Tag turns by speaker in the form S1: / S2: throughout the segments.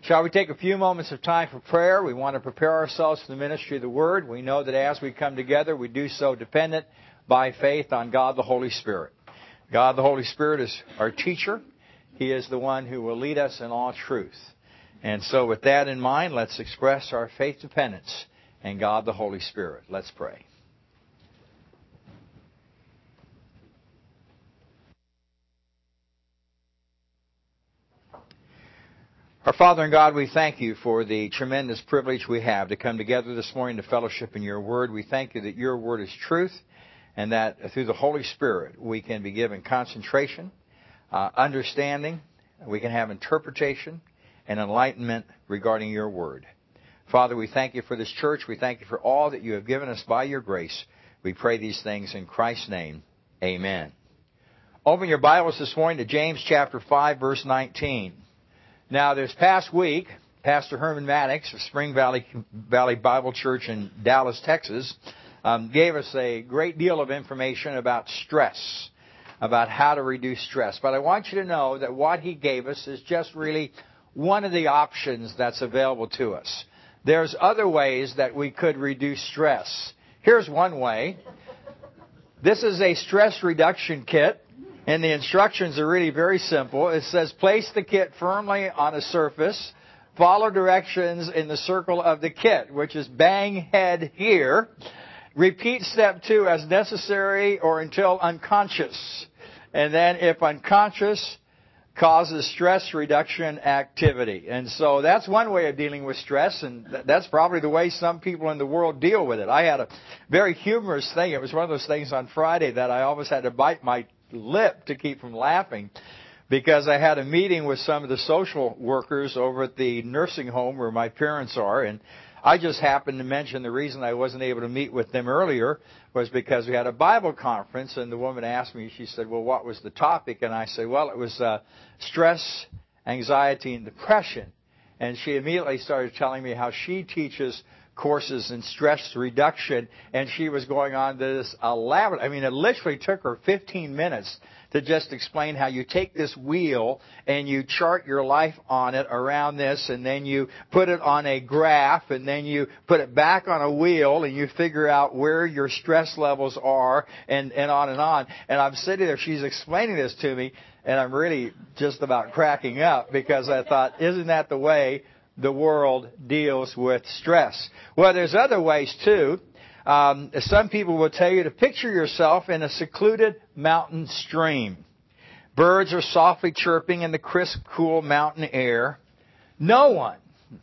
S1: Shall we take a few moments of time for prayer? We want to prepare ourselves for the ministry of the Word. We know that as we come together, we do so dependent by faith on God the Holy Spirit. God the Holy Spirit is our teacher. He is the one who will lead us in all truth. And so with that in mind, let's express our faith dependence in God the Holy Spirit. Let's pray. Our Father and God, we thank you for the tremendous privilege we have to come together this morning to fellowship in your word. We thank you that your word is truth and that through the Holy Spirit we can be given concentration, understanding, we can have interpretation and enlightenment regarding your word. Father, we thank you for this church. We thank you for all that you have given us by your grace. We pray these things in Christ's name. Amen. Open your Bibles this morning to James chapter 5, verse 19. Now, this past week, Pastor Herman Maddox of Spring Valley Bible Church in Dallas, Texas, gave us a great deal of information about stress, about how to reduce stress. But I want you to know that what he gave us is just really one of the options that's available to us. There's other ways that we could reduce stress. Here's one way. This is a stress reduction kit. And the instructions are really very simple. It says, place the kit firmly on a surface. Follow directions in the circle of the kit, which is bang head here. Repeat step 2 as necessary or until unconscious. And then if unconscious, causes stress reduction activity. And so that's one way of dealing with stress, and that's probably the way some people in the world deal with it. I had a very humorous thing. It was one of those things on Friday that I almost had to bite my lip to keep from laughing because I had a meeting with some of the social workers over at the nursing home where my parents are, and I just happened to mention the reason I wasn't able to meet with them earlier was because we had a Bible conference, and the woman asked me, she said, well, what was the topic? And I said, well, it was stress, anxiety, and depression. And she immediately started telling me how she teaches courses in stress reduction, and she was going on this elaborate, it literally took her 15 minutes to just explain how you take this wheel and you chart your life on it around this, and then you put it on a graph, and then you put it back on a wheel, and you figure out where your stress levels are, and on and on. And I'm sitting there, she's explaining this to me, and I'm really just about cracking up because I thought, isn't that the way the world deals with stress? Well, there's other ways too. Some people will tell you to picture yourself in a secluded mountain stream. Birds are softly chirping in the crisp, cool mountain air. No one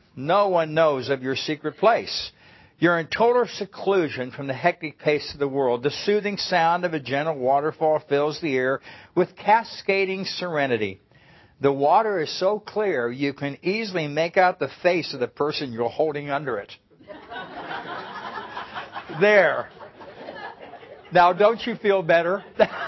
S1: knows of your secret place. You're in total seclusion from the hectic pace of the world. The soothing sound of a gentle waterfall fills the air with cascading serenity. The water is so clear you can easily make out the face of the person you're holding under it. There. Now, don't you feel better?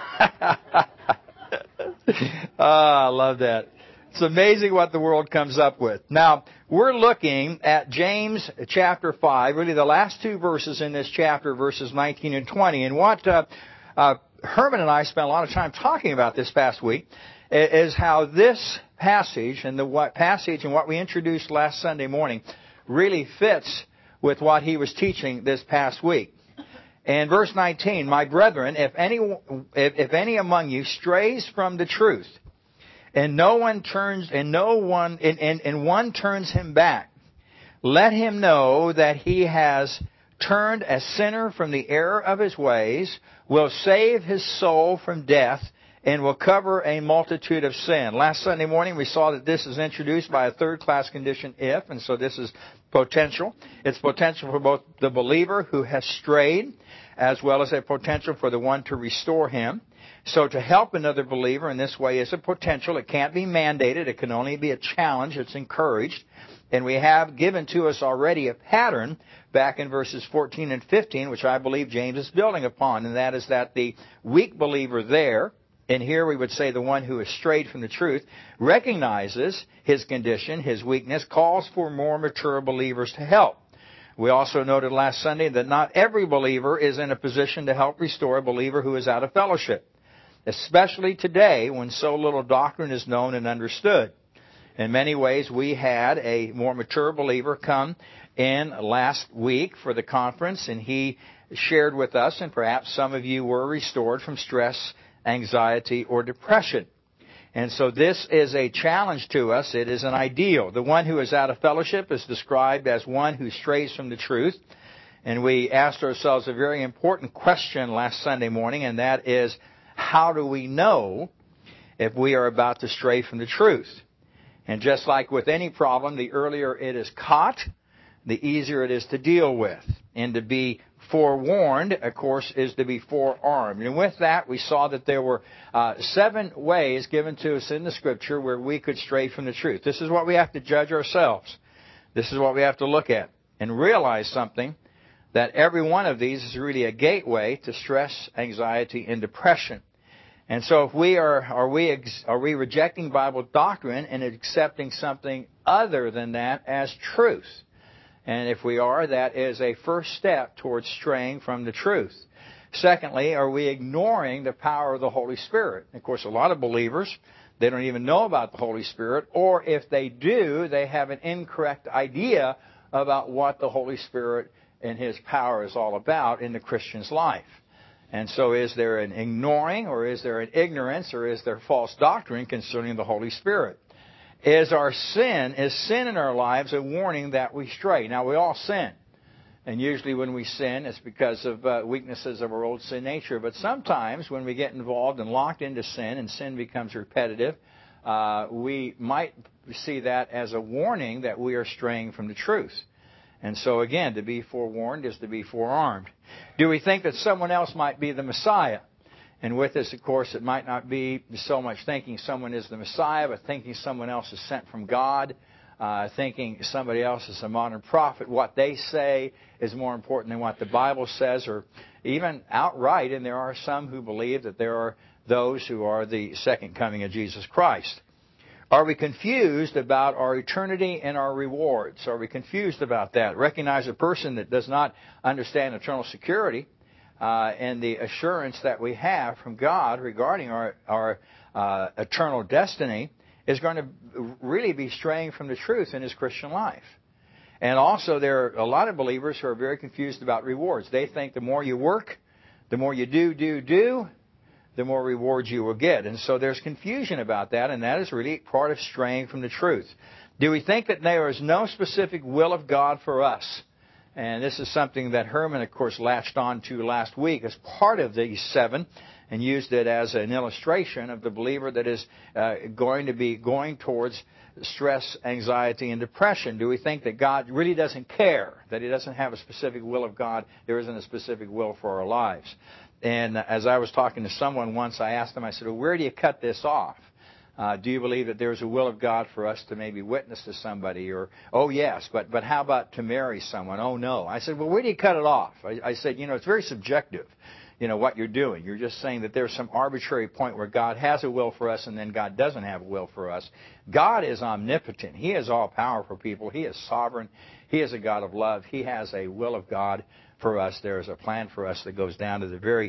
S1: I love that. It's amazing what the world comes up with. Now, we're looking at James chapter 5, really the last two verses in this chapter, verses 19 and 20. And what Herman and I spent a lot of time talking about this past week is how this passage and what we introduced last Sunday morning really fits with what he was teaching this past week. And verse 19, my brethren, if any among you strays from the truth, and one turns him back, let him know that he has turned a sinner from the error of his ways, will save his soul from death, and will cover a multitude of sin. Last Sunday morning we saw that this is introduced by a third-class condition if, and so this is potential. It's potential for both the believer who has strayed, as well as a potential for the one to restore him. So to help another believer in this way is a potential. It can't be mandated. It can only be a challenge. It's encouraged. And we have given to us already a pattern back in verses 14 and 15, which I believe James is building upon, and that is that the weak believer there, and here we would say the one who has strayed from the truth, recognizes his condition, his weakness, calls for more mature believers to help. We also noted last Sunday that not every believer is in a position to help restore a believer who is out of fellowship, especially today when so little doctrine is known and understood. In many ways, we had a more mature believer come in last week for the conference, and he shared with us, and perhaps some of you were restored from stress, anxiety, or depression. And so this is a challenge to us. It is an ideal. The one who is out of fellowship is described as one who strays from the truth. And we asked ourselves a very important question last Sunday morning, and that is, how do we know if we are about to stray from the truth? And just like with any problem, the earlier it is caught, the easier it is to deal with. And to be forewarned, of course, is to be forearmed. And with that, we saw that there were 7 ways given to us in the Scripture where we could stray from the truth. This is what we have to judge ourselves. This is what we have to look at and realize something, that every one of these is really a gateway to stress, anxiety, and depression. And so if we are we rejecting Bible doctrine and accepting something other than that as truth? And if we are, that is a first step towards straying from the truth. Secondly, are we ignoring the power of the Holy Spirit? Of course, a lot of believers, they don't even know about the Holy Spirit, or if they do, they have an incorrect idea about what the Holy Spirit and His power is all about in the Christian's life. And so is there an ignoring, or is there an ignorance, or is there false doctrine concerning the Holy Spirit? Is sin in our lives a warning that we stray? Now, we all sin. And usually when we sin, it's because of weaknesses of our old sin nature. But sometimes when we get involved and locked into sin, and sin becomes repetitive, we might see that as a warning that we are straying from the truth. And so again, to be forewarned is to be forearmed. Do we think that someone else might be the Messiah? And with this, of course, it might not be so much thinking someone is the Messiah, but thinking someone else is sent from God, thinking somebody else is a modern prophet. What they say is more important than what the Bible says, or even outright, and there are some who believe that there are those who are the second coming of Jesus Christ. Are we confused about our eternity and our rewards? Are we confused about that? Recognize a person that does not understand eternal security and the assurance that we have from God regarding our eternal destiny is going to really be straying from the truth in his Christian life. And also there are a lot of believers who are very confused about rewards. They think the more you work, the more you do, the more rewards you will get. And so there's confusion about that, and that is really part of straying from the truth. Do we think that there is no specific will of God for us? And this is something that Herman, of course, latched on to last week as part of these 7 and used it as an illustration of the believer that is going to be going towards stress, anxiety, and depression. Do we think that God really doesn't care, that He doesn't have a specific will of God? There isn't a specific will for our lives. And as I was talking to someone once, I asked them, I said, well, where do you cut this off? Do you believe that there's a will of God for us to maybe witness to somebody? Or, oh, yes, but how about to marry someone? Oh, no. I said, well, where do you cut it off? I said, it's very subjective, what you're doing. You're just saying that there's some arbitrary point where God has a will for us and then God doesn't have a will for us. God is omnipotent. He has all power for people. He is sovereign. He is a God of love. He has a will of God for us. There is a plan for us that goes down to the very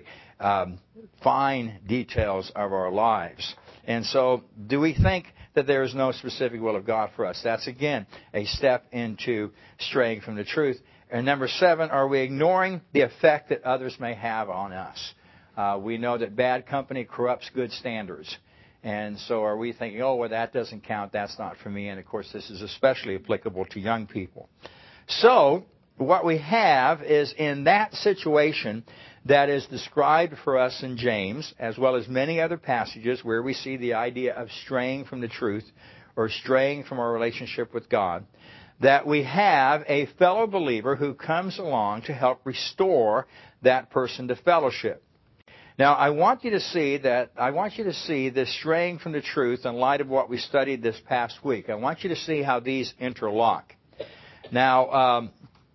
S1: fine details of our lives. And so, do we think that there is no specific will of God for us? That's, again, a step into straying from the truth. And number 7, are we ignoring the effect that others may have on us? We know that bad company corrupts good standards. And so are we thinking, oh, well, that doesn't count, that's not for me. And, of course, this is especially applicable to young people. So, what we have is in that situation that is described for us in James, as well as many other passages where we see the idea of straying from the truth or straying from our relationship with God, that we have a fellow believer who comes along to help restore that person to fellowship. Now, I want you to see this straying from the truth in light of what we studied this past week. I want you to see how these interlock. Now,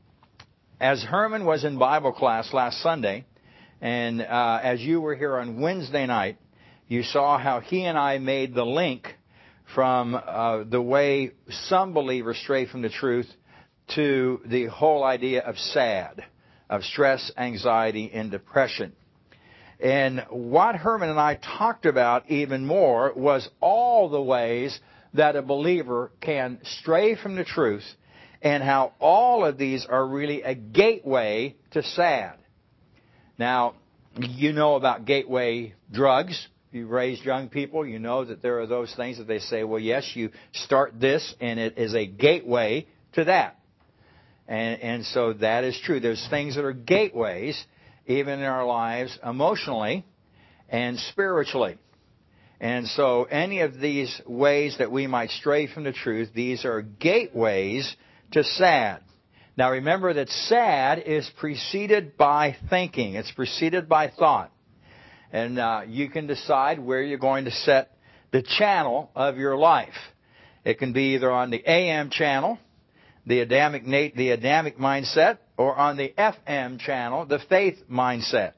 S1: as Herman was in Bible class last Sunday, and as you were here on Wednesday night, you saw how he and I made the link from the way some believers stray from the truth to the whole idea of SAD, of stress, anxiety, and depression. And what Herman and I talked about even more was all the ways that a believer can stray from the truth and how all of these are really a gateway to sad. Now, you know about gateway drugs. If you've raised young people, you know that there are those things that they say, well, yes, you start this and it is a gateway to that. And so that is true. There's things that are gateways, even in our lives, emotionally and spiritually. And so any of these ways that we might stray from the truth, these are gateways to sad. Now remember that sad is preceded by thinking. It's preceded by thought. And you can decide where you're going to set the channel of your life. It can be either on the AM channel, the Adamic mindset, or on the FM channel, the faith mindset.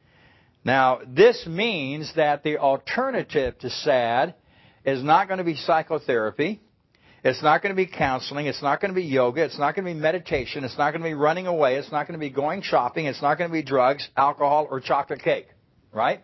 S1: Now, this means that the alternative to sad is not going to be psychotherapy. It's not going to be counseling. It's not going to be yoga. It's not going to be meditation. It's not going to be running away. It's not going to be going shopping. It's not going to be drugs, alcohol, or chocolate cake. Right?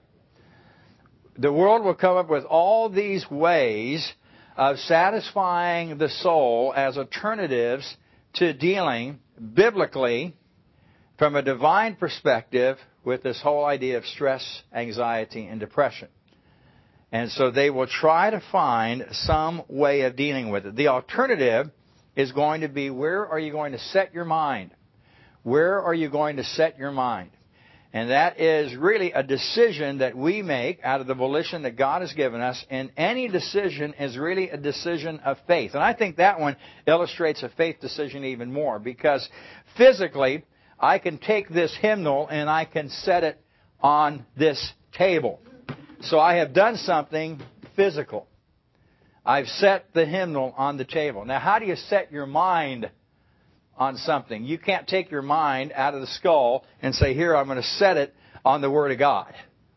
S1: The world will come up with all these ways of satisfying the soul as alternatives to dealing biblically from a divine perspective with this whole idea of stress, anxiety, and depression. And so they will try to find some way of dealing with it. The alternative is going to be, where are you going to set your mind? Where are you going to set your mind? And that is really a decision that we make out of the volition that God has given us. And any decision is really a decision of faith. And I think that one illustrates a faith decision even more. Because physically, I can take this hymnal and I can set it on this table. So I have done something physical. I've set the hymnal on the table. Now, how do you set your mind on something? You can't take your mind out of the skull and say, here, I'm going to set it on the Word of God.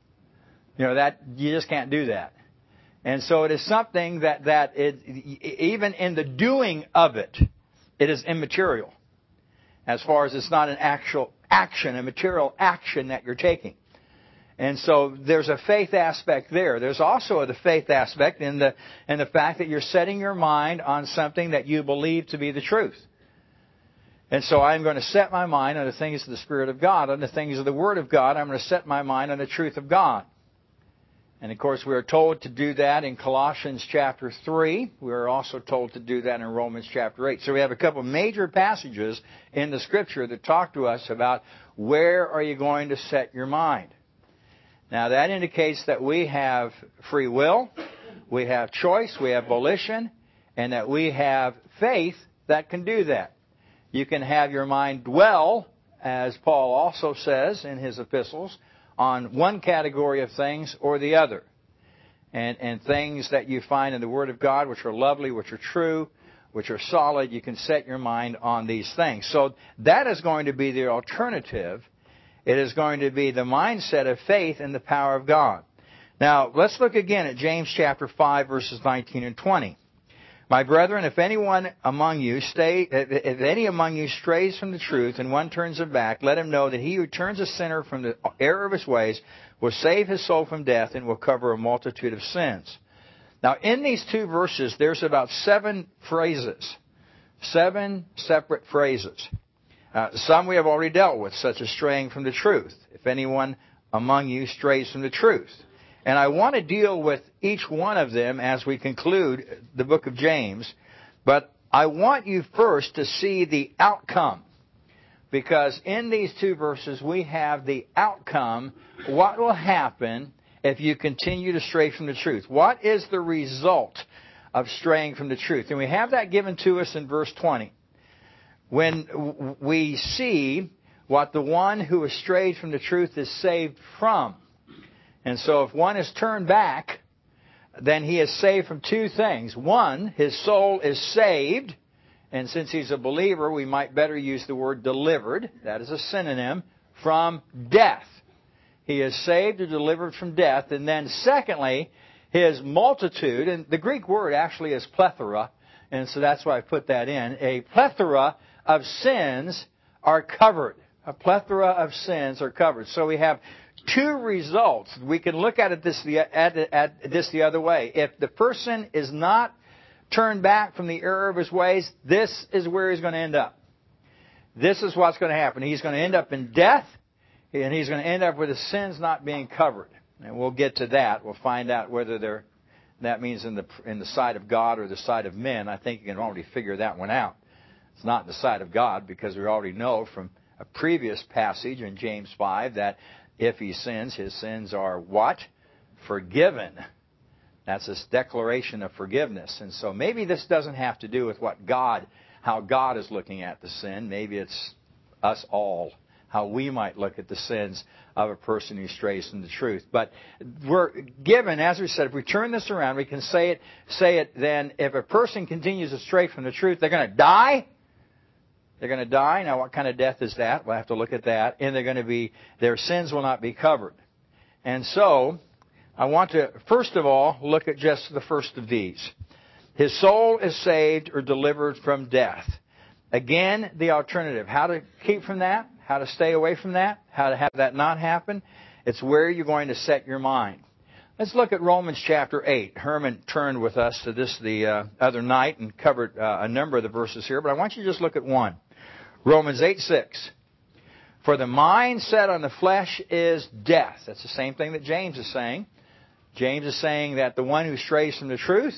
S1: You know, that you just can't do that. And so it is something that even in the doing of it, it is immaterial. As far as it's not an actual action, a material action that you're taking. And so there's a faith aspect there. There's also the faith aspect in the fact that you're setting your mind on something that you believe to be the truth. And so I'm going to set my mind on the things of the Spirit of God, on the things of the Word of God. I'm going to set my mind on the truth of God. And of course, we are told to do that in Colossians chapter 3. We are also told to do that in Romans chapter 8. So we have a couple of major passages in the Scripture that talk to us about where are you going to set your mind. Now that indicates that we have free will, we have choice, we have volition, and that we have faith that can do that. You can have your mind dwell, as Paul also says in his epistles, on one category of things or the other. And things that you find in the Word of God which are lovely, which are true, which are solid, you can set your mind on these things. So that is going to be the alternative. It is going to be the mindset of faith in the power of God. Now, let's look again at James chapter 5, verses 19 and 20. My brethren, if any among you strays from the truth and one turns him back, let him know that he who turns a sinner from the error of his ways will save his soul from death and will cover a multitude of sins. Now, in these two verses, there's about 7 phrases, 7 separate phrases. Some we have already dealt with, such as straying from the truth. If anyone among you strays from the truth. And I want to deal with each one of them as we conclude the book of James. But I want you first to see the outcome. Because in these 2 verses we have the outcome. What will happen if you continue to stray from the truth? What is the result of straying from the truth? And we have that given to us in verse 20. When we see what the one who has strayed from the truth is saved from. And so if one is turned back, then he is saved from 2 things. One, his soul is saved. And since he's a believer, we might better use the word delivered. That is a synonym from death. He is saved or delivered from death. And then secondly, his multitude, and the Greek word actually is plethora, and so that's why I put that in. A plethora of sins are covered. A plethora of sins are covered. So we have 2 results. We can look at this the other way. If the person is not turn back from the error of his ways, this is where he's going to end up. This is what's going to happen. He's going to end up in death, and he's going to end up with his sins not being covered. And we'll get to that. We'll find out whether that means in the sight of God or the sight of men. I think you can already figure that one out. It's not in the sight of God, because we already know from a previous passage in James 5 that if he sins, his sins are what? Forgiven. That's this declaration of forgiveness. And so maybe this doesn't have to do with how God is looking at the sin. Maybe it's us all, how we might look at the sins of a person who strays from the truth. But we're given, as we said, if we turn this around, we can say it then, if a person continues to stray from the truth, they're going to die. They're going to die. Now, what kind of death is that? We'll have to look at that. And their sins will not be covered. And so, I want to, first of all, look at just the first of these. His soul is saved or delivered from death. Again, the alternative. How to keep from that? How to stay away from that? How to have that not happen? It's where you're going to set your mind. Let's look at Romans chapter 8. Herman turned with us to this the other night and covered a number of the verses here, but I want you to just look at one. Romans 8:6. For the mind set on the flesh is death. That's the same thing that James is saying. James is saying that the one who strays from the truth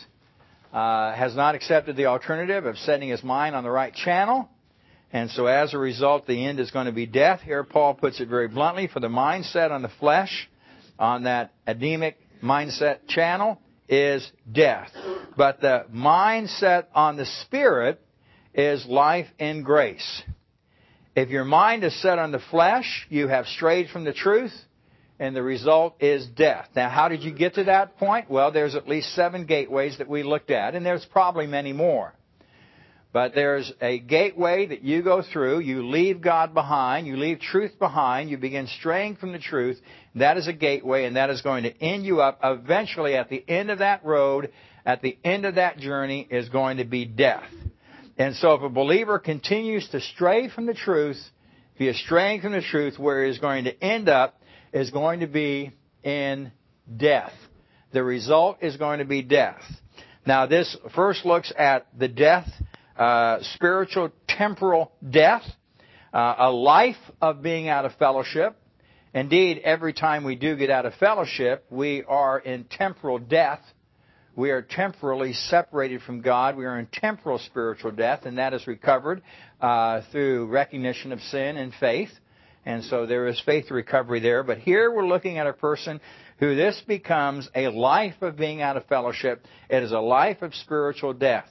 S1: has not accepted the alternative of setting his mind on the right channel. And so as a result, the end is going to be death. Here Paul puts it very bluntly. For the mind set on the flesh, on that Adamic mindset channel, is death. But the mind set on the Spirit is life and grace. If your mind is set on the flesh, you have strayed from the truth, and the result is death. Now, how did you get to that point? Well, there's at least 7 gateways that we looked at, and there's probably many more. But there's a gateway that you go through. You leave God behind. You leave truth behind. You begin straying from the truth. That is a gateway, and that is going to end you up eventually at the end of that road, at the end of that journey is going to be death. And so if a believer continues to stray from the truth, if he is straying from the truth, where he is going to end up is going to be in death. The result is going to be death. Now, this first looks at the death, spiritual, temporal death, a life of being out of fellowship. Indeed, every time we do get out of fellowship, we are in temporal death. We are temporally separated from God. We are in temporal spiritual death, and that is recovered through recognition of sin and faith. And so there is faith recovery there. But here we're looking at a person who this becomes a life of being out of fellowship. It is a life of spiritual death.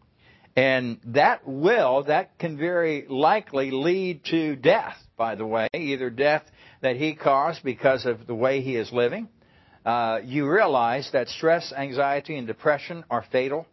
S1: And that can very likely lead to death, by the way, either death that he caused because of the way he is living. You realize that stress, anxiety, and depression are fatal.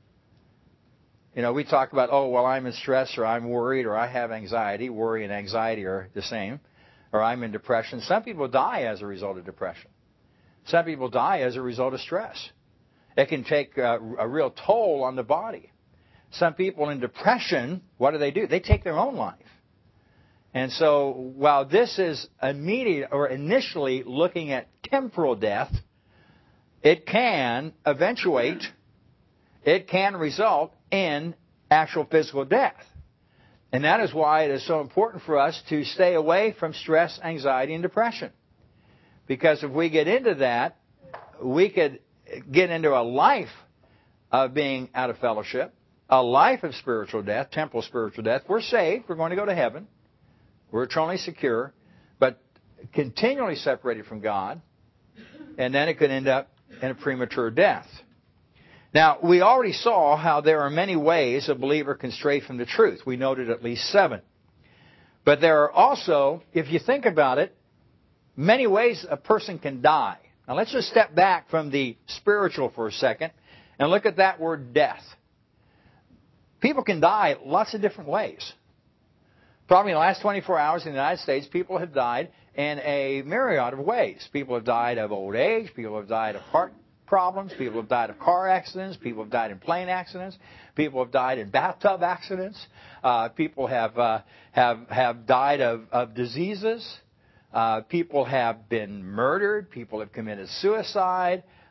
S1: You know, we talk about, I'm in stress, or I'm worried, or I have anxiety. Worry and anxiety are the same. Or I'm in depression. Some people die as a result of depression. Some people die as a result of stress. It can take a real toll on the body. Some people in depression, what do? They take their own life. And so while this is immediate or initially looking at temporal death, it can eventuate, it can result in actual physical death. And that is why it is so important for us to stay away from stress, anxiety, and depression. Because if we get into that, we could get into a life of being out of fellowship, a life of spiritual death, temporal spiritual death. We're saved. We're going to go to heaven. We're eternally secure, but continually separated from God, and then it could end up in a premature death. Now, we already saw how there are many ways a believer can stray from the truth. We noted at least 7. But there are also, if you think about it, many ways a person can die. Now, let's just step back from the spiritual for a second and look at that word death. People can die lots of different ways. Probably in the last 24 hours in the United States, people have died in a myriad of ways. People have died of old age. People have died of heart problems. People have died of car accidents. People have died in plane accidents. People have died in bathtub accidents. People have died of diseases. People have been murdered. People have committed suicide.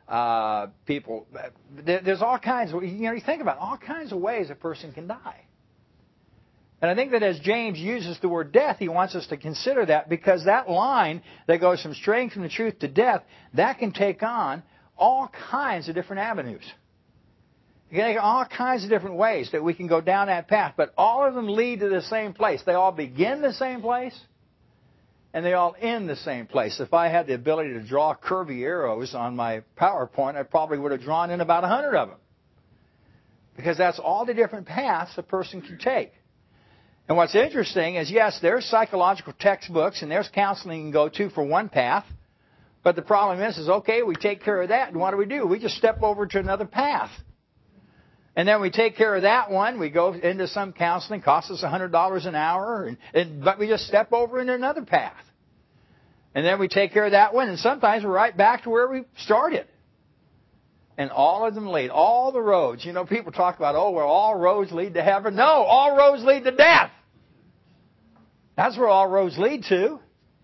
S1: people. There's all kinds of, you think about all kinds of ways a person can die. And I think that as James uses the word death, he wants us to consider that, because that line that goes from straying from the truth to death, that can take on all kinds of different avenues. You can take all kinds of different ways that we can go down that path, but all of them lead to the same place. They all begin the same place, and they all end the same place. If I had the ability to draw curvy arrows on my PowerPoint, I probably would have drawn in about 100 of them, because that's all the different paths a person can take. And what's interesting is, yes, there's psychological textbooks and there's counseling you can go to for one path. But the problem is okay, we take care of that, and what do? We just step over to another path. And then we take care of that one. We go into some counseling, costs us $100 an hour, but we just step over into another path. And then we take care of that one, and sometimes we're right back to where we started. And all of them lead, all the roads. People talk about, well, all roads lead to heaven. No, all roads lead to death. That's where all roads lead to.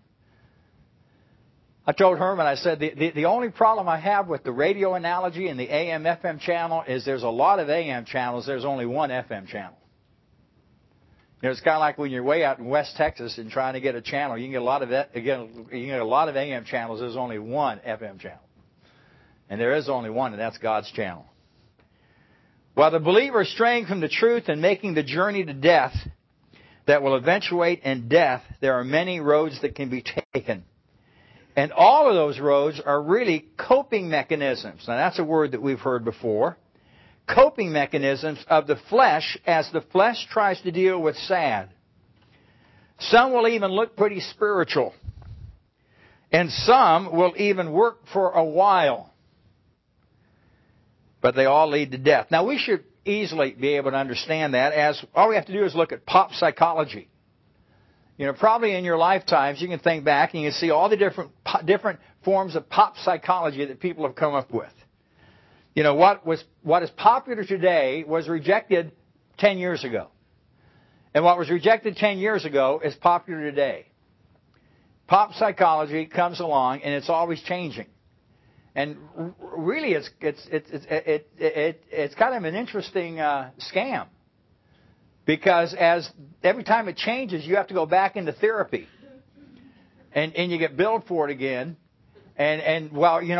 S1: I told Herman, I said, the only problem I have with the radio analogy and the AM/FM channel is there's a lot of AM channels, there's only one FM channel. It's kind of like when you're way out in West Texas and trying to get a channel. You can get a lot of AM channels, there's only one FM channel. And there is only one, and that's God's channel. While the believer is straying from the truth and making the journey to death that will eventuate in death, there are many roads that can be taken. And all of those roads are really coping mechanisms. Now, that's a word that we've heard before. Coping mechanisms of the flesh as the flesh tries to deal with sad. Some will even look pretty spiritual. And some will even work for a while. But they all lead to death. Now, we should easily be able to understand that, as all we have to do is look at pop psychology. Probably in your lifetimes, you can think back and you can see all the different forms of pop psychology that people have come up with. What is popular today was rejected 10 years ago. And what was rejected 10 years ago is popular today. Pop psychology comes along and it's always changing. And really, it's kind of an interesting scam, because every time it changes, you have to go back into therapy, and you get billed for it again. And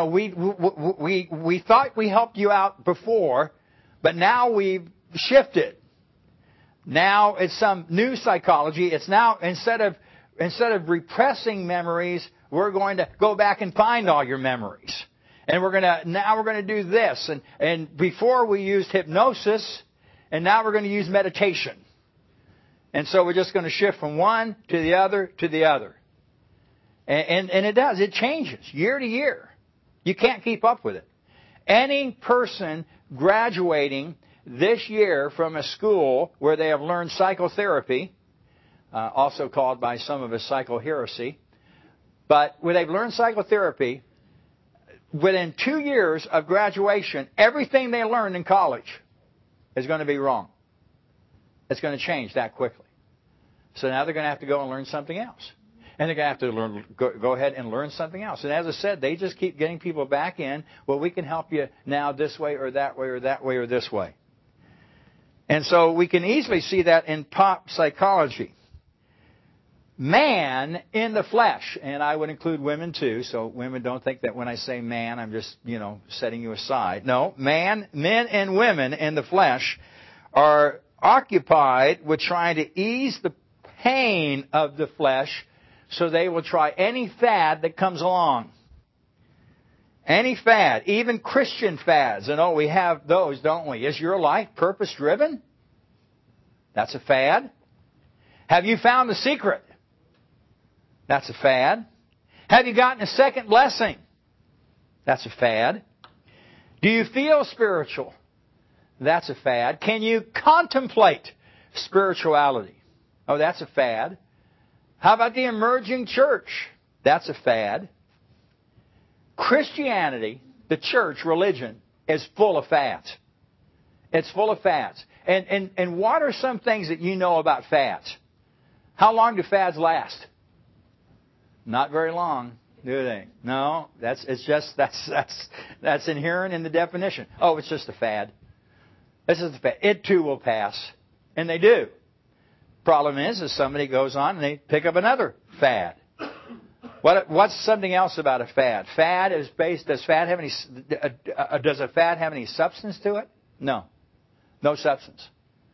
S1: we thought we helped you out before, but now we've shifted. Now it's some new psychology. It's now instead of repressing memories, we're going to go back and find all your memories. And we're going to do this. And before we used hypnosis, and now we're going to use meditation. And so we're just going to shift from one to the other to the other. And it does. It changes year to year. You can't keep up with it. Any person graduating this year from a school where they have learned psychotherapy, also called by some of us psychoheresy, but where they've learned psychotherapy, within 2 years of graduation, everything they learned in college is going to be wrong. It's going to change that quickly. So now they're going to have to go and learn something else. And they're going to have to go ahead and learn something else. And as I said, they just keep getting people back in. Well, we can help you now this way or that way or that way or this way. And so we can easily see that in pop psychology. Man in the flesh, and I would include women too, so women don't think that when I say man, I'm just, setting you aside. No, men and women in the flesh are occupied with trying to ease the pain of the flesh, so they will try any fad that comes along. Any fad, even Christian fads. And we have those, don't we? Is your life purpose-driven? That's a fad. Have you found the secret? That's a fad. Have you gotten a second blessing? That's a fad. Do you feel spiritual? That's a fad. Can you contemplate spirituality? Oh, that's a fad. How about the emerging church? That's a fad. Christianity, the church, religion, is full of fads. It's full of fads. And what are some things that you know about fads? How long do fads last? Not very long. Do they? No, that's inherent in the definition. Oh, it's just a fad. This is the fad. It too will pass, and they do. Problem is somebody goes on and they pick up another fad. What's something else about a fad? Fad is based. Does a fad have any substance to it? No substance.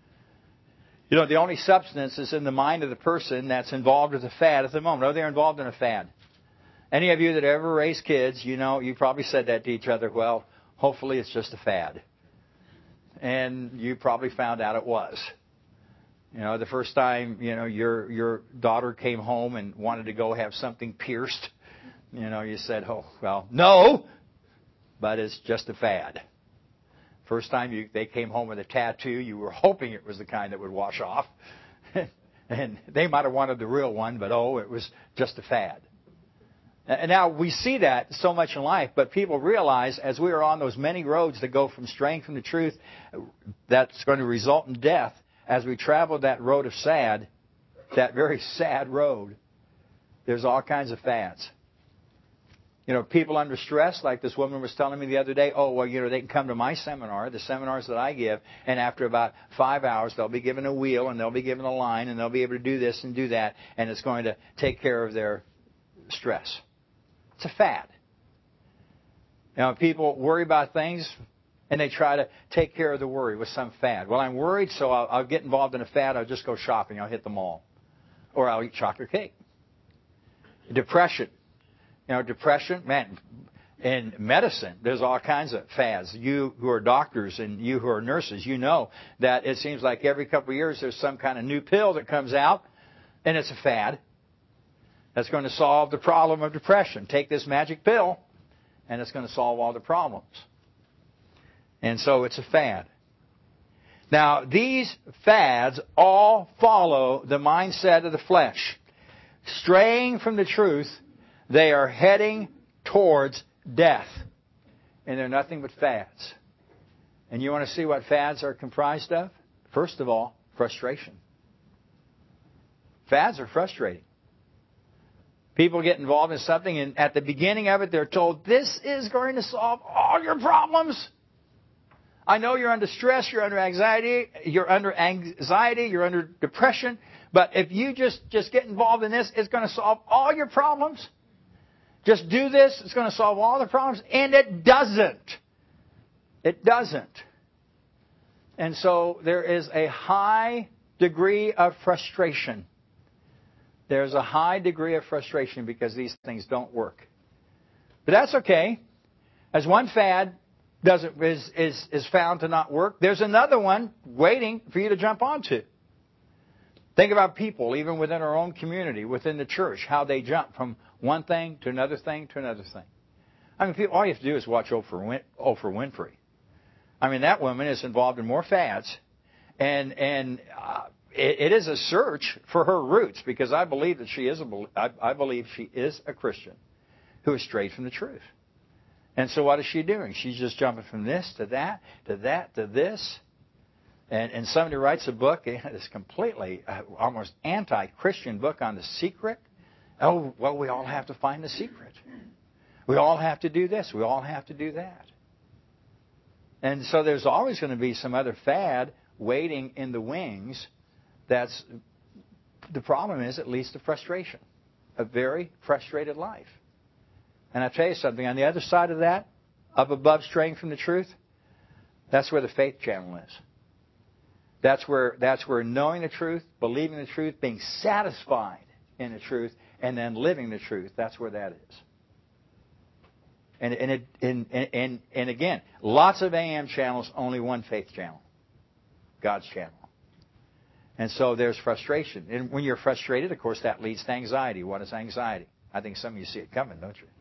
S1: The only substance is in the mind of the person that's involved with the fad at the moment. Oh, they're involved in a fad. Any of you that ever raised kids, you probably said that to each other. Well, hopefully it's just a fad. And you probably found out it was. The first time, your daughter came home and wanted to go have something pierced, you said, oh, well, no, but it's just a fad. First time they came home with a tattoo, you were hoping it was the kind that would wash off. And they might have wanted the real one, but it was just a fad. And now we see that so much in life, but people realize as we are on those many roads that go from straying from the truth, that's going to result in death. As we travel that road of sad, that very sad road, there's all kinds of fads. People under stress, like this woman was telling me the other day, they can come to my seminar, the seminars that I give, and after about 5 hours, they'll be given a wheel, and they'll be given a line, and they'll be able to do this and do that, and it's going to take care of their stress. It's a fad. People worry about things, and they try to take care of the worry with some fad. Well, I'm worried, so I'll get involved in a fad. I'll just go shopping. I'll hit the mall. Or I'll eat chocolate cake. Depression. Depression, man, in medicine, there's all kinds of fads. You who are doctors and you who are nurses, you know that it seems like every couple of years there's some kind of new pill that comes out, and it's a fad. That's going to solve the problem of depression. Take this magic pill, and it's going to solve all the problems. And so it's a fad. Now, these fads all follow the mindset of the flesh. Straying from the truth, they are heading towards death. And they're nothing but fads. And you want to see what fads are comprised of? First of all, frustration. Fads are frustrating. People get involved in something, and at the beginning of it, they're told, this is going to solve all your problems. I know you're under stress, you're under anxiety, you're under depression, but if you just get involved in this, it's going to solve all your problems. Just do this, it's going to solve all the problems, and it doesn't. It doesn't. And so there is a high degree of frustration. There's a high degree of frustration because these things don't work. But that's okay. As one fad is found to not work, there's another one waiting for you to jump onto. Think about people, even within our own community, within the church, how they jump from one thing to another thing to another thing. People, all you have to do is watch Oprah Winfrey. That woman is involved in more fads, and it is a search for her roots, because I believe that I believe she is a Christian who has strayed from the truth. And so what is she doing? She's just jumping from this to that, to that, to this. And somebody writes a book, this completely almost anti-Christian book on The Secret. Oh, well, we all have to find the secret. We all have to do this. We all have to do that. And so there's always going to be some other fad waiting in the wings. The problem is it leads to frustration, a very frustrated life. And I tell you something, on the other side of that, up above straying from the truth, that's where the faith channel is. That's where knowing the truth, believing the truth, being satisfied in the truth, and then living the truth, that's where that is. And again, lots of AM channels, only one faith channel, God's channel. And so there's frustration. And when you're frustrated, of course, that leads to anxiety. What is anxiety? I think some of you see it coming, don't you?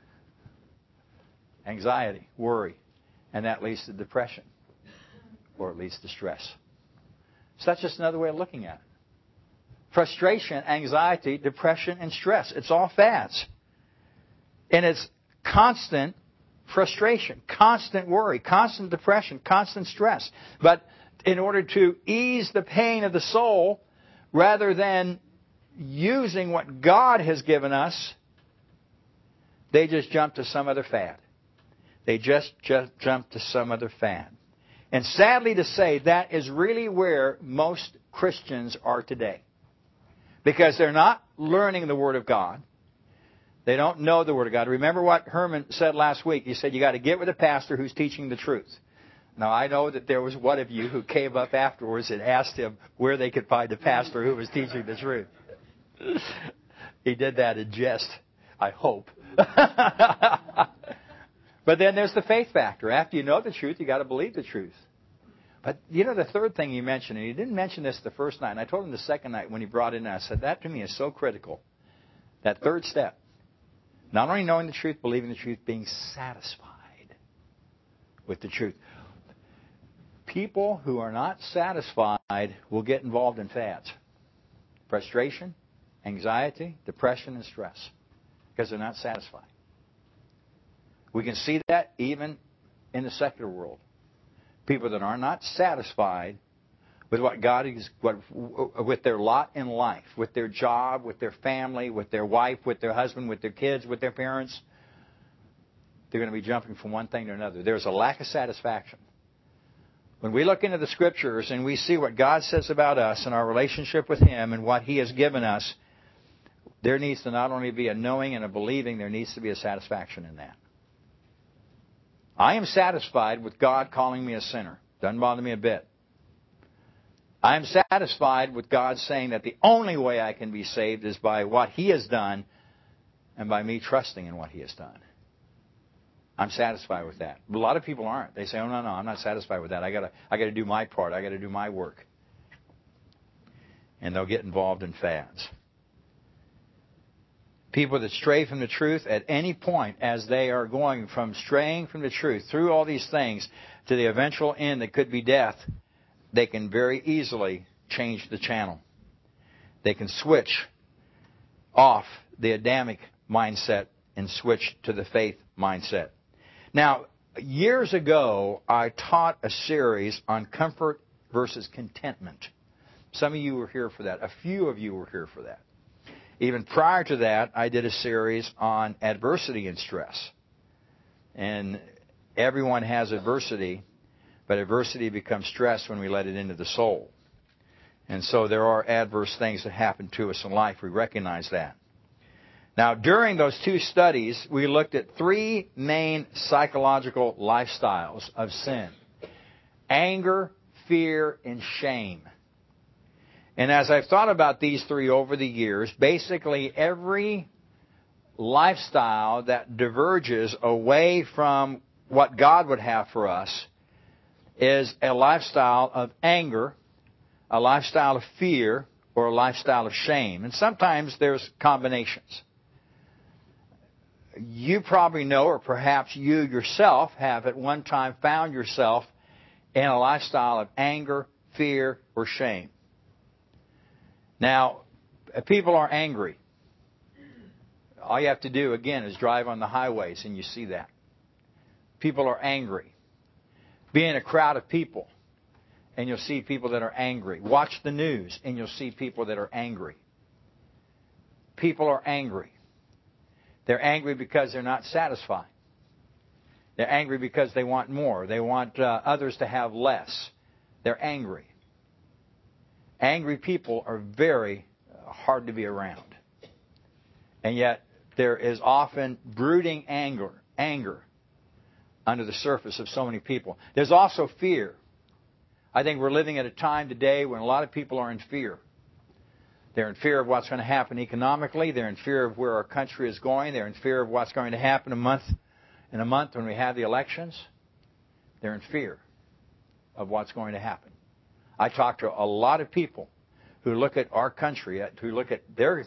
S1: Anxiety, worry. And that leads to depression. Or it leads to stress. So that's just another way of looking at it. Frustration, anxiety, depression, and stress. It's all fads. And it's constant frustration, constant worry, constant depression, constant stress. But in order to ease the pain of the soul, rather than using what God has given us They just jump to some other fad. They just jump to some other fad. And sadly to say, that is really where most Christians are today. Because they're not learning the Word of God. They don't know the Word of God. Remember what Herman said last week. He said, you got to get with a pastor who's teaching the truth. Now, I know that there was one of you who came up afterwards and asked him where they could find a pastor who was teaching the truth. He did that in jest, I hope. But then there's the faith factor. After you know the truth, you got to believe the truth. But you know the third thing he mentioned, and he didn't mention this the first night, and I told him the second night when he brought it in, I said, that to me is so critical. That third step. Not only knowing the truth, believing the truth, being satisfied with the truth. People who are not satisfied will get involved in fads. Frustration, anxiety, depression, and stress. Because they're not satisfied. We can see that even in the secular world. People that are not satisfied with what God is, with their lot in life, with their job, with their family, with their wife, with their husband, with their kids, with their parents, they're going to be jumping from one thing to another. There's a lack of satisfaction. When we look into the Scriptures and we see what God says about us and our relationship with Him and what He has given us, there needs to not only be a knowing and a believing, there needs to be a satisfaction in that. I am satisfied with God calling me a sinner. Doesn't bother me a bit. I am satisfied with God saying that the only way I can be saved is by what He has done and by me trusting in what He has done. I'm satisfied with that. But a lot of people aren't. They say, oh, no, I'm not satisfied with that. I gotta do my part. I got to do my work. And they'll get involved in fads. People that stray from the truth at any point as they are going from straying from the truth through all these things to the eventual end that could be death, they can very easily change the channel. They can switch off the Adamic mindset and switch to the faith mindset. Now, years ago, I taught a series on comfort versus contentment. Some of you were here for that. A few of you were here for that. Even prior to that, I did a series on adversity and stress. And everyone has adversity, but adversity becomes stress when we let it into the soul. And so there are adverse things that happen to us in life. We recognize that. Now, during those two studies, we looked at three main psychological lifestyles of sin: anger, fear, and shame. And as I've thought about these three over the years, basically every lifestyle that diverges away from what God would have for us is a lifestyle of anger, a lifestyle of fear, or a lifestyle of shame. And sometimes there's combinations. You probably know, or perhaps you yourself have at one time found yourself in a lifestyle of anger, fear, or shame. Now, people are angry. All you have to do, again, is drive on the highways and you see that. People are angry. Be in a crowd of people and you'll see people that are angry. Watch the news and you'll see people that are angry. People are angry. They're angry because they're not satisfied. They're angry because they want more. They want others to have less. They're angry. Angry people are very hard to be around. And yet, there is often brooding anger under the surface of so many people. There's also fear. I think we're living at a time today when a lot of people are in fear. They're in fear of what's going to happen economically. They're in fear of where our country is going. They're in fear of what's going to happen in a month when we have the elections. They're in fear of what's going to happen. I talk to a lot of people who look at our country, who look at their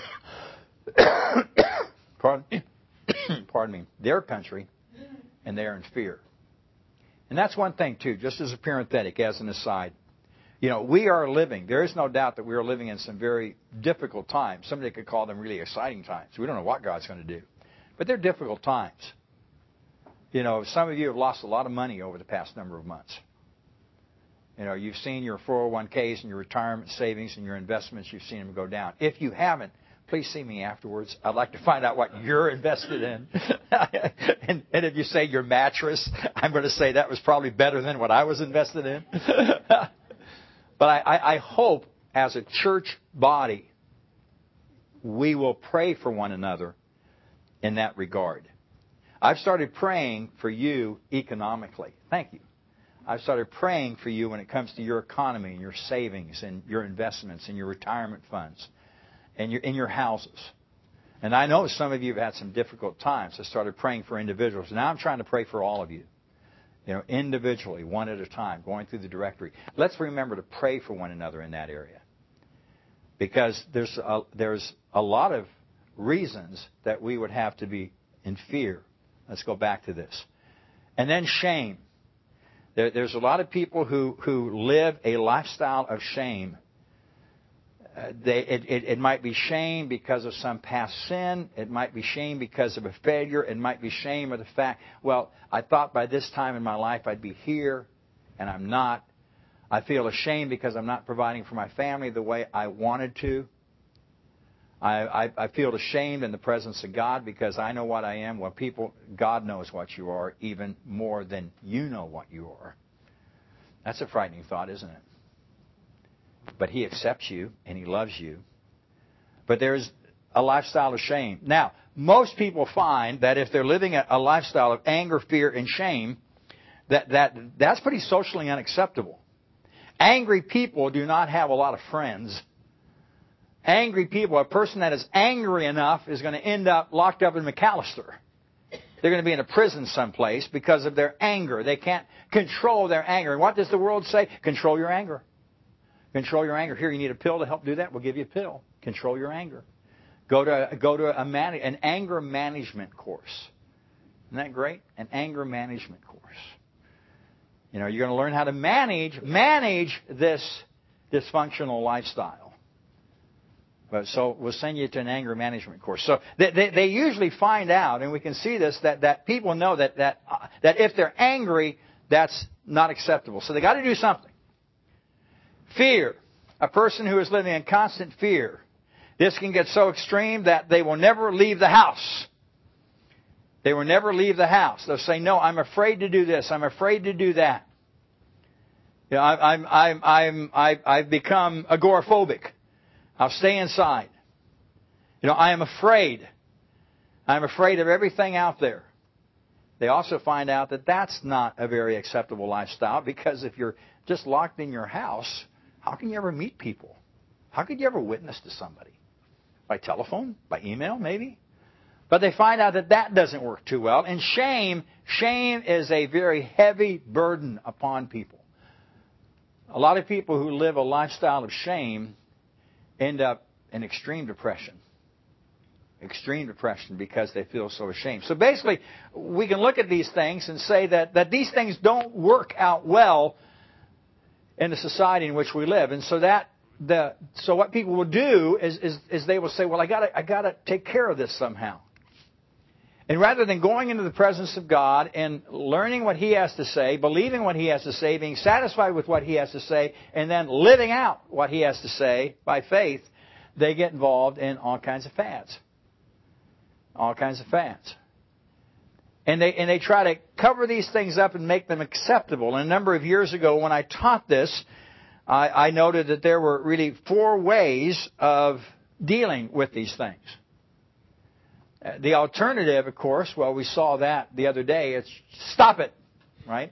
S1: pardon me, their country, and they're in fear. And that's one thing, too, just as a parenthetic, as an aside. You know, we are living, there is no doubt that we are living in some very difficult times. Somebody could call them really exciting times. We don't know what God's going to do. But they're difficult times. You know, some of you have lost a lot of money over the past number of months. You know, you've seen your 401ks and your retirement savings and your investments, you've seen them go down. If you haven't, please see me afterwards. I'd like to find out what you're invested in. and if you say your mattress, I'm going to say that was probably better than what I was invested in. But I hope as a church body, we will pray for one another in that regard. I've started praying for you economically. Thank you. I've started praying for you when it comes to your economy and your savings and your investments and your retirement funds and in your houses. And I know some of you have had some difficult times. I started praying for individuals. Now I'm trying to pray for all of you. Individually, one at a time, going through the directory. Let's remember to pray for one another in that area. Because there's a lot of reasons that we would have to be in fear. Let's go back to this. And then shame. There's a lot of people who live a lifestyle of shame. It might be shame because of some past sin. It might be shame because of a failure. It might be shame of the fact, well, I thought by this time in my life I'd be here, and I'm not. I feel ashamed because I'm not providing for my family the way I wanted to. I feel ashamed in the presence of God because I know what I am. Well, God knows what you are even more than you know what you are. That's a frightening thought, isn't it? But He accepts you and He loves you. But there's a lifestyle of shame. Now, most people find that if they're living a lifestyle of anger, fear, and shame, that's pretty socially unacceptable. Angry people do not have a lot of friends. Angry people, a person that is angry enough is going to end up locked up in McAllister. They're going to be in a prison someplace because of their anger. They can't control their anger. And what does the world say? Control your anger. Control your anger. Here, you need a pill to help do that? We'll give you a pill. Control your anger. Go to an anger management course. Isn't that great? An anger management course. You're going to learn how to manage this dysfunctional lifestyle. So we'll send you to an anger management course. So they usually find out, and we can see this, that people know that if they're angry, that's not acceptable. So they got to do something. Fear. A person who is living in constant fear. This can get so extreme that they will never leave the house. They will never leave the house. They'll say, no, I'm afraid to do this. I'm afraid to do that. I've become agoraphobic. I'll stay inside. I am afraid. I'm afraid of everything out there. They also find out that that's not a very acceptable lifestyle because if you're just locked in your house, how can you ever meet people? How could you ever witness to somebody? By telephone? By email, maybe? But they find out that doesn't work too well. And shame is a very heavy burden upon people. A lot of people who live a lifestyle of shame end up in extreme depression. Extreme depression because they feel so ashamed. So basically, we can look at these things and say that these things don't work out well in the society in which we live. And so what people will do is they will say, well, I gotta take care of this somehow. And rather than going into the presence of God and learning what He has to say, believing what He has to say, being satisfied with what He has to say, and then living out what He has to say by faith, they get involved in all kinds of fads. All kinds of fads. And they try to cover these things up and make them acceptable. And a number of years ago when I taught this, I noted that there were really 4 ways of dealing with these things. The alternative, of course, well, we saw that the other day. It's stop it, right?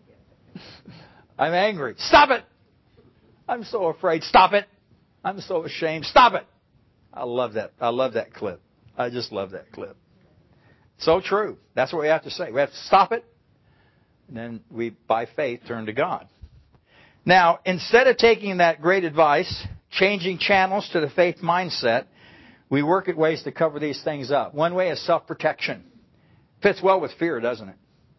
S1: I'm angry. Stop it. I'm so afraid. Stop it. I'm so ashamed. Stop it. I love that. I love that clip. I just love that clip. So true. That's what we have to say. We have to stop it. And then we, by faith, turn to God. Now, instead of taking that great advice, changing channels to the faith mindset, we work at ways to cover these things up. One way is self-protection. Fits well with fear, doesn't it?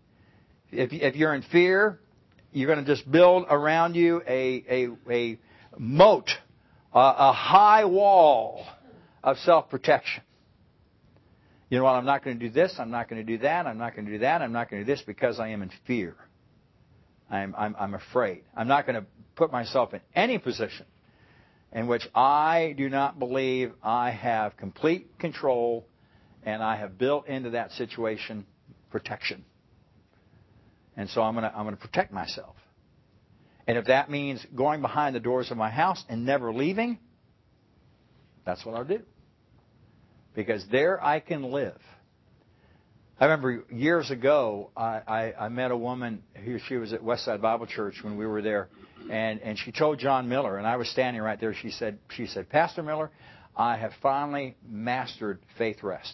S1: If you're in fear, you're going to just build around you a moat, a high wall of self-protection. You know what? I'm not going to do this. I'm not going to do that. I'm not going to do that. I'm not going to do this because I am in fear. I'm afraid. I'm not going to put myself in any position in which I do not believe I have complete control, and I have built into that situation protection. And so I'm going to protect myself. And if that means going behind the doors of my house and never leaving, that's what I'll do. Because there I can live. I remember years ago, I met a woman she was at Westside Bible Church when we were there, and she told John Miller, and I was standing right there. She said, Pastor Miller, I have finally mastered faith rest.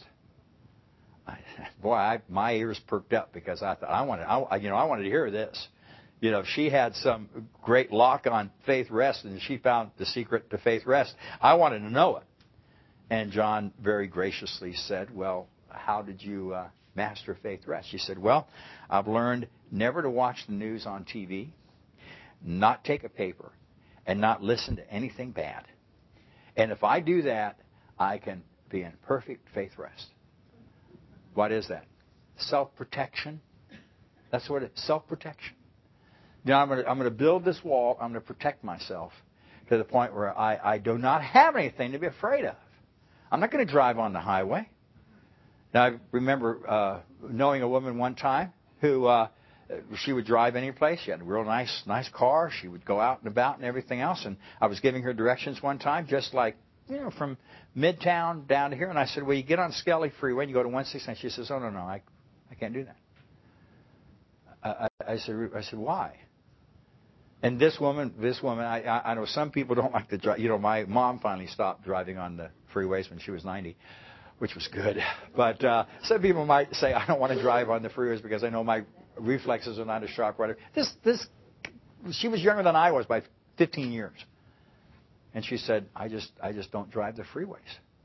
S1: My ears perked up because I thought I wanted to hear this. If she had some great lock on faith rest and she found the secret to faith rest, I wanted to know it. And John very graciously said, well, how did you master faith rest? She said, well, I've learned never to watch the news on TV, not take a paper, and not listen to anything bad. And if I do that, I can be in perfect faith rest. What is that? Self-protection. That's what it's, self-protection. Now I'm going to build this wall. I'm going to protect myself to the point where I do not have anything to be afraid of. I'm not going to drive on the highway. Now, I remember knowing a woman one time who she would drive any place. She had a real nice car. She would go out and about and everything else. And I was giving her directions one time, just like, from Midtown down to here. And I said, well, you get on Skelly Freeway and you go to 169. She says, oh, no, I can't do that. I said, why? And this woman, I know some people don't like to drive. My mom finally stopped driving on the freeways when she was 90, which was good. But some people might say, I don't want to drive on the freeways because I know my reflexes are not as sharp. Whatever. She was younger than I was by 15 years. And she said, I just don't drive the freeways.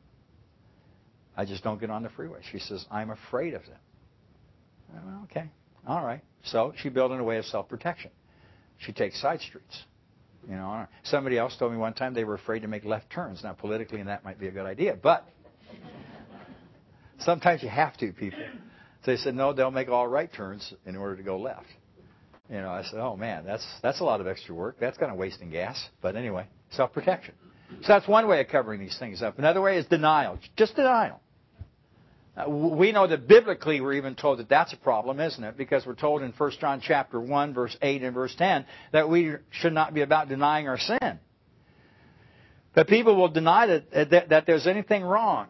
S1: I just don't get on the freeways. She says, I'm afraid of them. Well, okay. All right. So she built in a way of self-protection. She takes side streets. Somebody else told me one time they were afraid to make left turns. Now, politically, and that might be a good idea, but sometimes you have to, people. So they said, no, they'll make all right turns in order to go left. I said, oh, man, that's a lot of extra work. That's kind of wasting gas. But anyway, self-protection. So that's one way of covering these things up. Another way is denial. Just denial. We know that biblically we're even told that that's a problem, isn't it? Because we're told in 1 John chapter 1, verse 8 and verse 10, that we should not be about denying our sin. But people will deny that there's anything wrong.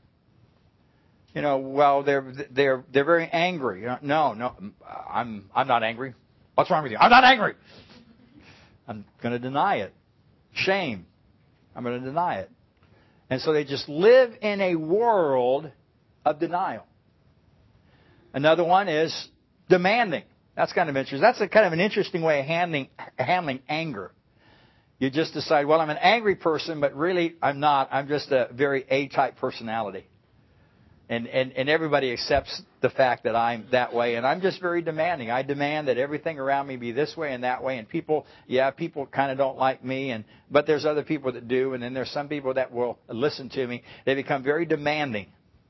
S1: Well, they're very angry. No, I'm not angry. What's wrong with you? I'm not angry. I'm going to deny it. Shame. I'm going to deny it. And so they just live in a world of denial. Another one is demanding. That's kind of interesting. That's a kind of an interesting way of handling anger. You just decide, well, I'm an angry person, but really I'm not. I'm just a very A-type personality. And everybody accepts the fact that I'm that way, and I'm just very demanding. I demand that everything around me be this way and that way, and people kind of don't like me, but there's other people that do, and then there's some people that will listen to me. They become very demanding,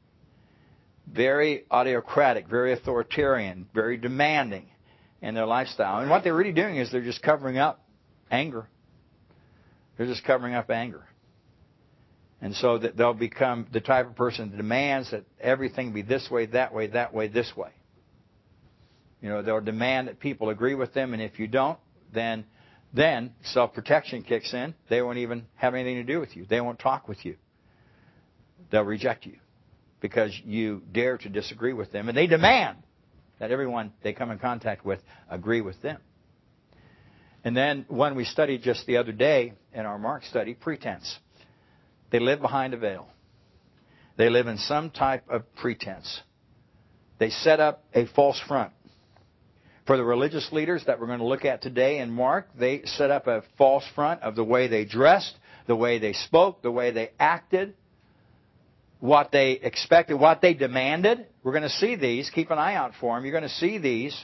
S1: very autocratic, very authoritarian, very demanding in their lifestyle. And what they're really doing is they're just covering up anger. They're just covering up anger. And so that they'll become the type of person that demands that everything be this way, that way, this way. They'll demand that people agree with them, and if you don't, then self-protection kicks in. They won't even have anything to do with you. They won't talk with you. They'll reject you because you dare to disagree with them, and they demand that everyone they come in contact with agree with them. And then one we studied just the other day in our Mark study, pretense. They live behind a veil. They live in some type of pretense. They set up a false front. For the religious leaders that we're going to look at today in Mark, they set up a false front of the way they dressed, the way they spoke, the way they acted, what they expected, what they demanded. We're going to see these. Keep an eye out for them. You're going to see these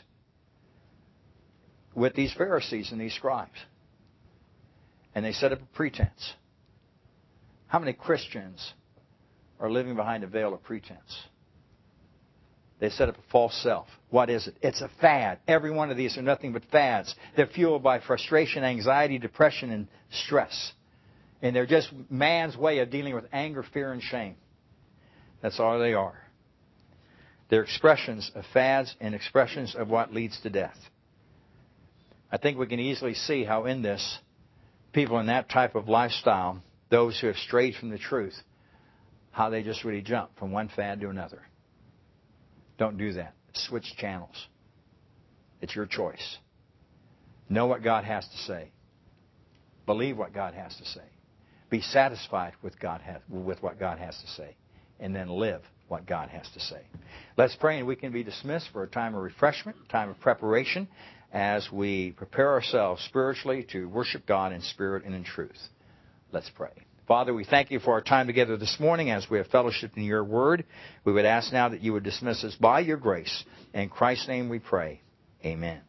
S1: with these Pharisees and these scribes. And they set up a pretense. How many Christians are living behind a veil of pretense? They set up a false self. What is it? It's a fad. Every one of these are nothing but fads. They're fueled by frustration, anxiety, depression, and stress. And they're just man's way of dealing with anger, fear, and shame. That's all they are. They're expressions of fads and expressions of what leads to death. I think we can easily see how in this, people in that type of lifestyle, those who have strayed from the truth, how they just really jump from one fad to another. Don't do that. Switch channels. It's your choice. Know what God has to say. Believe what God has to say. Be satisfied with what God has to say. And then live what God has to say. Let's pray, and we can be dismissed for a time of refreshment, time of preparation, as we prepare ourselves spiritually to worship God in spirit and in truth. Let's pray. Father, we thank you for our time together this morning as we have fellowship in your word. We would ask now that you would dismiss us by your grace. In Christ's name we pray. Amen.